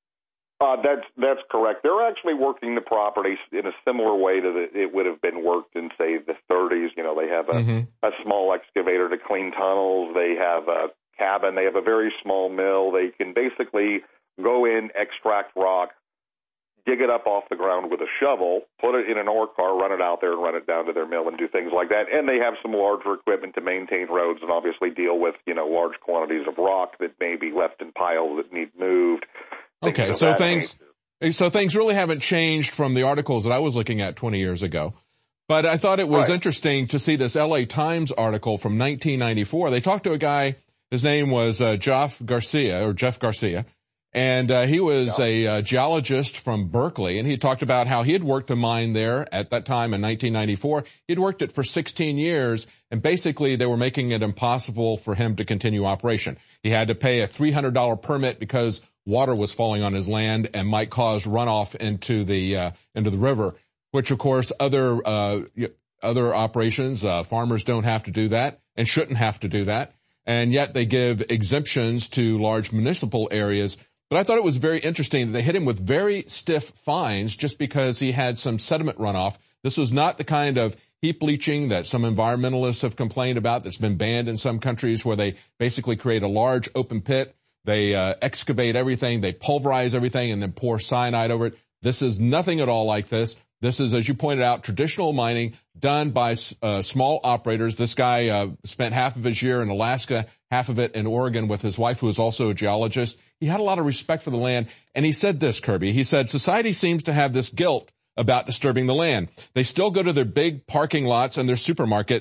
That's correct. They're actually working the property in a similar way to it would have been worked in, say, the 30s. You know, they have a small excavator to clean tunnels. They have a cabin. They have a very small mill. They can basically go in, extract rock, dig it up off the ground with a shovel, put it in an ore car, run it out there and run it down to their mill and do things like that. And they have some larger equipment to maintain roads and obviously deal with, you know, large quantities of rock that may be left in piles that need moved. Okay, so things really haven't changed from the articles that I was looking at 20 years ago. But I thought it was interesting to see this LA Times article from 1994. They talked to a guy, his name was Jeff Garcia, and he was a geologist from Berkeley, and he talked about how he had worked a mine there at that time in 1994. He'd worked it for 16 years, and basically they were making it impossible for him to continue operation. He had to pay a $300 permit because water was falling on his land and might cause runoff into the river, which of course other operations, farmers don't have to do that and shouldn't have to do that. And yet they give exemptions to large municipal areas. But I thought it was very interesting that they hit him with very stiff fines just because he had some sediment runoff. This was not the kind of heap leaching that some environmentalists have complained about that's been banned in some countries, where they basically create a large open pit. They excavate everything, they pulverize everything, and then pour cyanide over it. This is nothing at all like this. This is, as you pointed out, traditional mining done by small operators. This guy spent half of his year in Alaska, half of it in Oregon with his wife, who is also a geologist. He had a lot of respect for the land, and he said this, Kirby. He said, society seems to have this guilt about disturbing the land. They still go to their big parking lots and their supermarkets,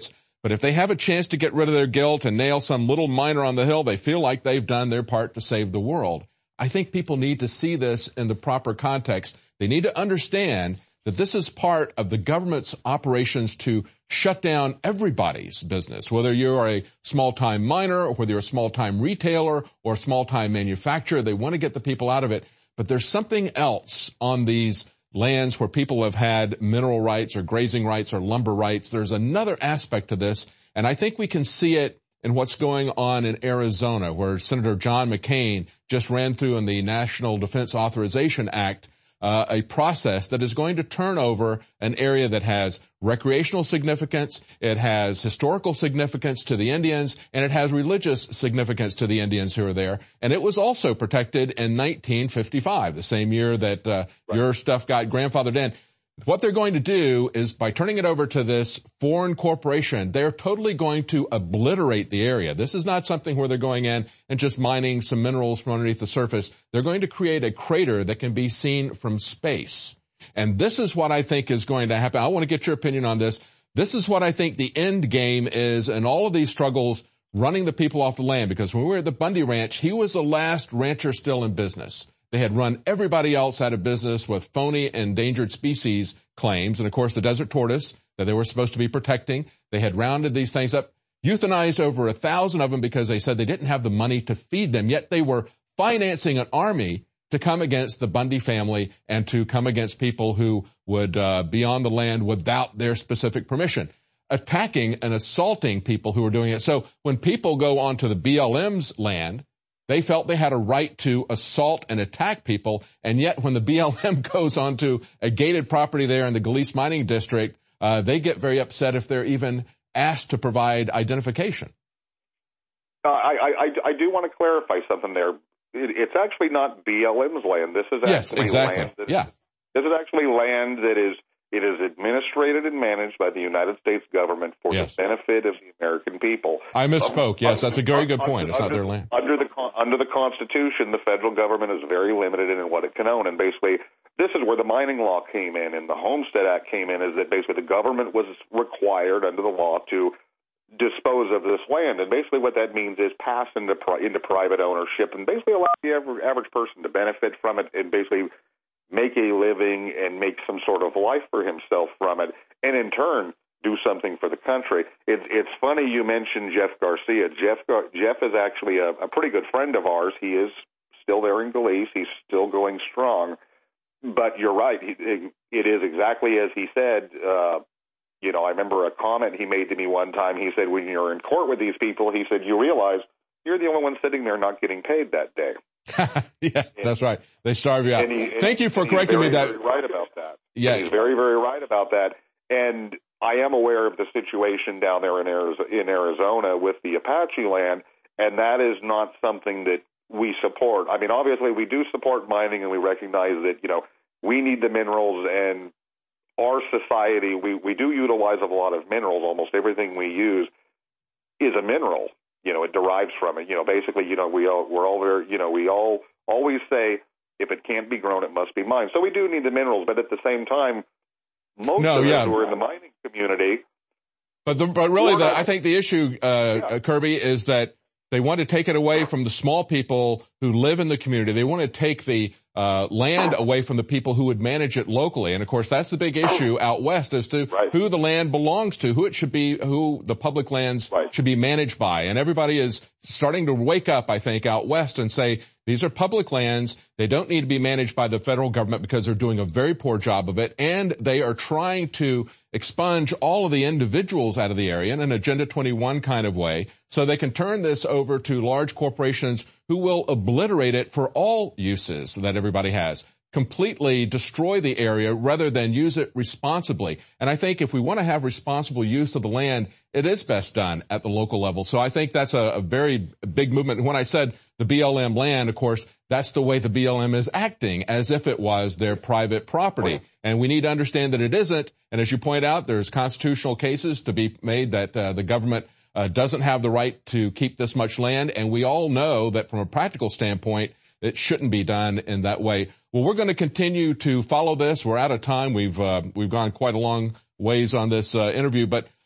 But if they have a chance to get rid of their guilt and nail some little miner on the hill, they feel like they've done their part to save the world. I think people need to see this in the proper context. They need to understand that this is part of the government's operations to shut down everybody's business, whether you're a small-time miner or whether you're a small-time retailer or a small-time manufacturer. They want to get the people out of it. But there's something else on these lands where people have had mineral rights or grazing rights or lumber rights. There's another aspect to this, and I think we can see it in what's going on in Arizona, where Senator John McCain just ran through in the National Defense Authorization Act a process that is going to turn over an area that has recreational significance, it has historical significance to the Indians, and it has religious significance to the Indians who are there. And it was also protected in 1955, the same year that your stuff got grandfathered in. What they're going to do is, by turning it over to this foreign corporation, they're totally going to obliterate the area. This is not something where they're going in and just mining some minerals from underneath the surface. They're going to create a crater that can be seen from space. And this is what I think is going to happen. I want to get your opinion on this. This is what I think the end game is in all of these struggles running the people off the land. Because when we were at the Bundy Ranch, he was the last rancher still in business. They had run everybody else out of business with phony endangered species claims. And, of course, the desert tortoise that they were supposed to be protecting. They had rounded these things up, euthanized over 1,000 of them because they said they didn't have the money to feed them. Yet they were financing an army to come against the Bundy family and to come against people who would be on the land without their specific permission, attacking and assaulting people who were doing it. So when people go onto the BLM's land, they felt they had a right to assault and attack people, and yet when the BLM goes onto a gated property there in the Galice Mining District, they get very upset if they're even asked to provide identification. I do want to clarify something there. It's actually not BLM's land. This is actually land. This is actually land that is administrated and managed by the United States government for the benefit of the American people. I misspoke. Yes, that's a very good point. It's not their land. Under the Constitution, the federal government is very limited in what it can own, and basically this is where the mining law came in and the Homestead Act came in, is that basically the government was required under the law to dispose of this land, and basically what that means is pass into private ownership and basically allow the average person to benefit from it and basically make a living and make some sort of life for himself from it, and in turn do something for the country. It's funny you mentioned Jeff Garcia. Jeff is actually a pretty good friend of ours. He is still there in Galice. He's still going strong. But you're right. It is exactly as he said. I remember a comment he made to me one time. He said, when you're in court with these people, he said, you realize you're the only one sitting there not getting paid that day. That's right. They starve you out. Thank you for correcting me. He's very right about that. Yeah, he's very, very right about that. And I am aware of the situation down there in Arizona with the Apache land, and that is not something that we support. I mean, obviously, we do support mining, and we recognize that we need the minerals, and our society we do utilize a lot of minerals. Almost everything we use is a mineral. It derives from it. Basically, we all always say, if it can't be grown, it must be mined. So we do need the minerals, but at the same time, most of us who are in the mining community. But really, I think the issue, Kirby, is that they want to take it away from the small people who live in the community. They want to take the land away from the people who would manage it locally. And, of course, that's the big issue out west as to who the land belongs to, who it should be, who the public lands should be managed by. And everybody is starting to wake up, I think, out west and say, these are public lands. They don't need to be managed by the federal government because they're doing a very poor job of it. And they are trying to expunge all of the individuals out of the area in an Agenda 21 kind of way so they can turn this over to large corporations who will obliterate it for all uses that everybody has, completely destroy the area rather than use it responsibly. And I think if we want to have responsible use of the land, it is best done at the local level. So I think that's a very big movement. And when I said the BLM land, of course, that's the way the BLM is acting, as if it was their private property. And we need to understand that it isn't. And as you point out, there's constitutional cases to be made that the government doesn't have the right to keep this much land. And we all know that from a practical standpoint, it shouldn't be done in that way. Well, we're going to continue to follow this. We're out of time. We've gone quite a long ways on this interview, but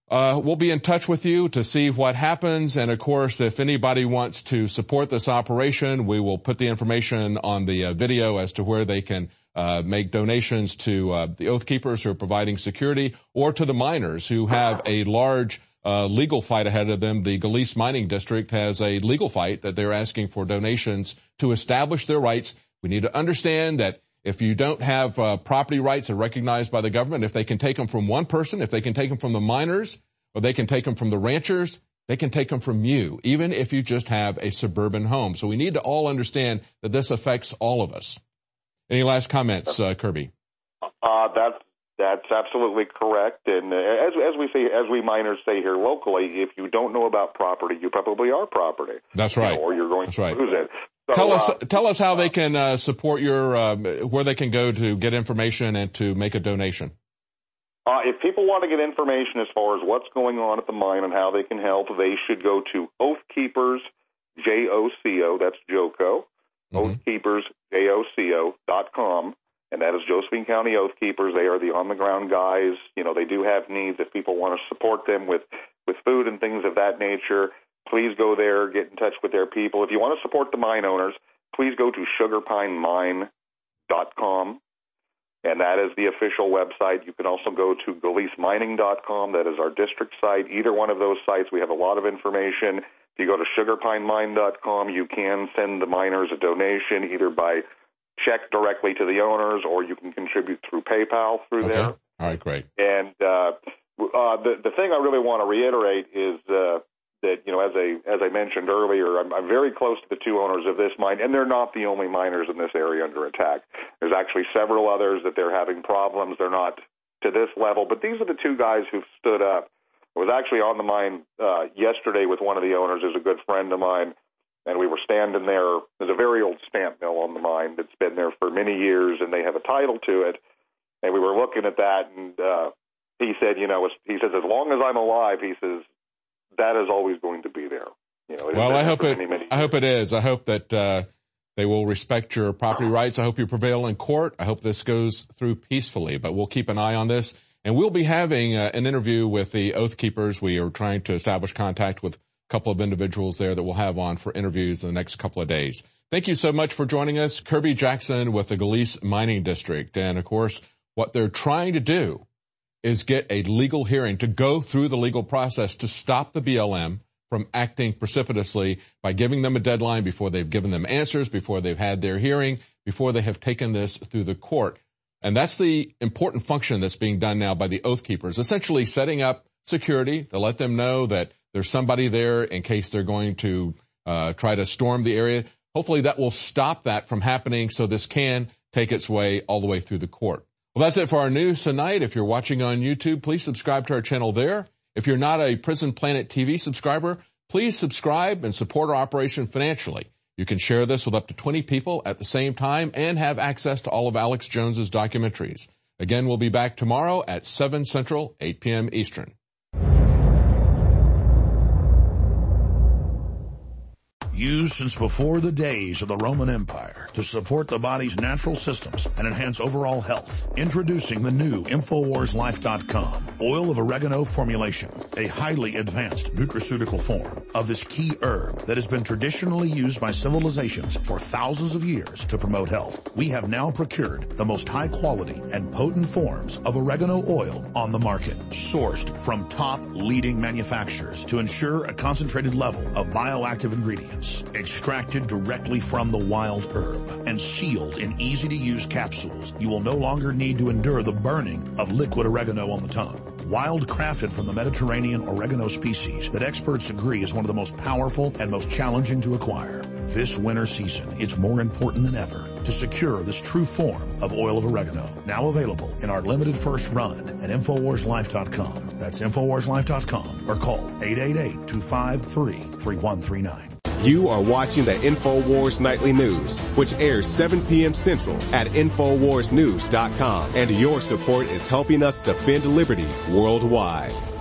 we'll be in touch with you to see what happens. And of course, if anybody wants to support this operation, we will put the information on the video as to where they can make donations to the Oath Keepers who are providing security, or to the miners who have a large legal fight ahead of them. The Galice Mining District has a legal fight that they're asking for donations to establish their rights. We need to understand that if you don't have property rights are recognized by the government, if they can take them from one person, if they can take them from the miners, or they can take them from the ranchers, they can take them from you, even if you just have a suburban home. So we need to all understand that this affects all of us. Any last comments, Kirby? That's absolutely correct. And as we miners say here locally, if you don't know about property, you probably are property. That's right. Or you're going to lose it. So, tell us how they can support your where they can go to get information and to make a donation. If people want to get information as far as what's going on at the mine and how they can help, they should go to Oath Keepers, JOCO, that's JOCO, oathkeepersjoco.com, and that is Josephine County Oath Keepers. They are the on-the-ground guys. You know, they do have needs. If people want to support them with food and things of that nature, please go there, get in touch with their people. If you want to support the mine owners, please go to sugarpinemine.com, and that is the official website. You can also go to GaliceMining.com. That is our district site. Either one of those sites, we have a lot of information. If you go to sugarpinemine.com, you can send the miners a donation either by check directly to the owners, or you can contribute through PayPal through there. All right, great. And the thing I really want to reiterate is that, you know, as I mentioned earlier, I'm very close to the two owners of this mine, and they're not the only miners in this area under attack. There's actually several others that they're having problems. They're not to this level, but these are the two guys who've stood up. I was actually on the mine yesterday with one of the owners, who's a good friend of mine, and we were standing there. There's a very old stamp mill on the mine that's been there for many years, and they have a title to it. And we were looking at that, and he said, you know, he says, as long as I'm alive, he says, that is always going to be there. You know, well, I hope it is. I hope that they will respect your property rights. I hope you prevail in court. I hope this goes through peacefully, but we'll keep an eye on this. And we'll be having an interview with the Oath Keepers. We are trying to establish contact with a couple of individuals there that we'll have on for interviews in the next couple of days. Thank you so much for joining us. Kirby Jackson with the Galice Mining District. And, of course, what they're trying to do is get a legal hearing, to go through the legal process to stop the BLM from acting precipitously by giving them a deadline before they've given them answers, before they've had their hearing, before they have taken this through the court. And that's the important function that's being done now by the Oath Keepers, essentially setting up security to let them know that there's somebody there in case they're going to try to storm the area. Hopefully that will stop that from happening so this can take its way all the way through the court. Well, that's it for our news tonight. If you're watching on YouTube, please subscribe to our channel there. If you're not a Prison Planet TV subscriber, please subscribe and support our operation financially. You can share this with up to 20 people at the same time and have access to all of Alex Jones's documentaries. Again, we'll be back tomorrow at 7 Central, 8 p.m. Eastern. Used since before the days of the Roman Empire to support the body's natural systems and enhance overall health. Introducing the new InfoWarsLife.com oil of oregano formulation, a highly advanced nutraceutical form of this key herb that has been traditionally used by civilizations for thousands of years to promote health. We have now procured the most high quality and potent forms of oregano oil on the market, sourced from top leading manufacturers to ensure a concentrated level of bioactive ingredients. Extracted directly from the wild herb and sealed in easy-to-use capsules, you will no longer need to endure the burning of liquid oregano on the tongue. Wild crafted from the Mediterranean oregano species that experts agree is one of the most powerful and most challenging to acquire. This winter season, it's more important than ever to secure this true form of oil of oregano. Now available in our limited first run at InfoWarsLife.com. That's InfoWarsLife.com or call 888-253-3139. You are watching the InfoWars Nightly News, which airs 7 p.m. Central at InfoWarsNews.com. And your support is helping us defend liberty worldwide.